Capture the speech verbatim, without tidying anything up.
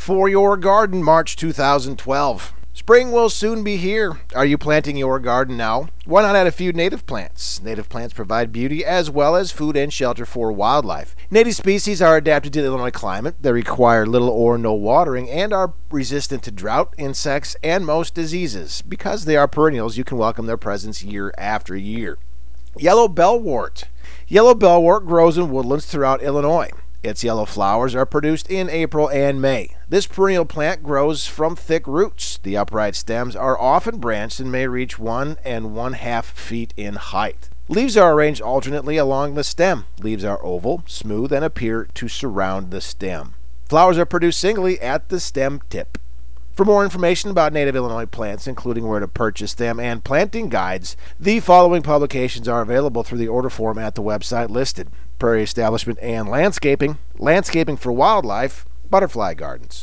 for your garden, March two thousand twelve. Spring will soon be here. Are you planting your garden now? Why not add a few native plants? Native plants provide beauty as well as food and shelter for wildlife. Native species are adapted to the Illinois climate. They require little or no watering and are resistant to drought, insects, and most diseases. Because they are perennials, you can welcome their presence year after year. Yellow bellwort. Yellow bellwort grows in woodlands throughout Illinois. Its yellow flowers are produced in April and May. This perennial plant grows from thick roots. The upright stems are often branched and may reach one and one half feet in height. Leaves are arranged alternately along the stem. Leaves are oval, smooth, and appear to surround the stem. Flowers are produced singly at the stem tip. For more information about native Illinois plants, including where to purchase them and planting guides, the following publications are available through the order form at the website listed: Prairie Establishment and Landscaping, Landscaping for Wildlife, Butterfly Gardens.